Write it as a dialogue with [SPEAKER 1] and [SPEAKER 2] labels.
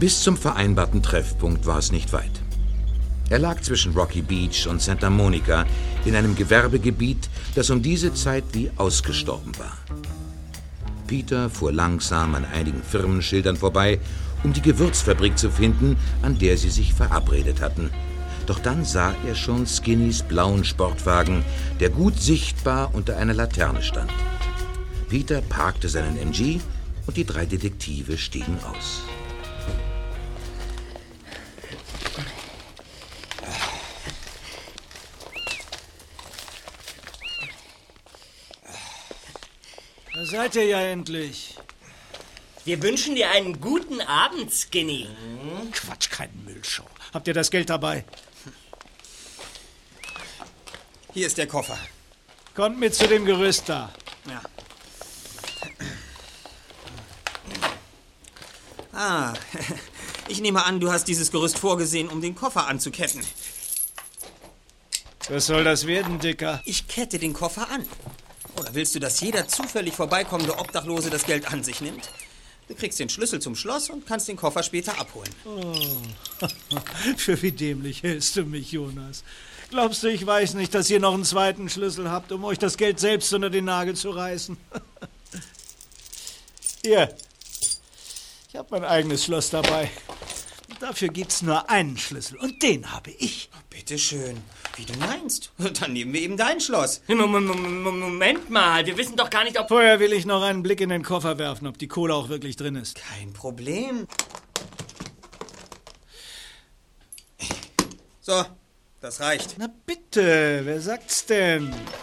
[SPEAKER 1] Bis zum vereinbarten Treffpunkt war es nicht weit. Er lag zwischen Rocky Beach und Santa Monica in einem Gewerbegebiet, das um diese Zeit wie ausgestorben war. Peter fuhr langsam an einigen Firmenschildern vorbei, um die Gewürzfabrik zu finden, an der sie sich verabredet hatten. Doch dann sah er schon Skinnys blauen Sportwagen, der gut sichtbar unter einer Laterne stand. Peter parkte seinen MG und die 3 Detektive stiegen aus.
[SPEAKER 2] Da seid ihr ja endlich.
[SPEAKER 3] Wir wünschen dir einen guten Abend, Skinny.
[SPEAKER 2] Quatsch, kein Müllshow. Habt ihr das Geld dabei?
[SPEAKER 4] Hier ist der Koffer.
[SPEAKER 2] Kommt mit zu dem Gerüst da.
[SPEAKER 4] Ja. Ah, ich nehme an, du hast dieses Gerüst vorgesehen, um den Koffer anzuketten.
[SPEAKER 2] Was soll das werden, Dicker?
[SPEAKER 4] Ich kette den Koffer an. Oder willst du, dass jeder zufällig vorbeikommende Obdachlose das Geld an sich nimmt? Du kriegst den Schlüssel zum Schloss und kannst den Koffer später abholen.
[SPEAKER 2] Oh. Für wie dämlich hältst du mich, Jonas? Glaubst du, ich weiß nicht, dass ihr noch einen zweiten Schlüssel habt, um euch das Geld selbst unter den Nagel zu reißen? Hier, ich habe mein eigenes Schloss dabei. Dafür gibt's nur einen Schlüssel und den habe ich.
[SPEAKER 4] Bitte schön, wie du meinst. Dann nehmen wir eben dein Schloss.
[SPEAKER 3] Moment mal, wir wissen doch gar nicht, ob...
[SPEAKER 2] Vorher will ich noch einen Blick in den Koffer werfen, ob die Kohle auch wirklich drin ist.
[SPEAKER 4] Kein Problem. So, das reicht.
[SPEAKER 2] Na bitte, wer sagt's denn?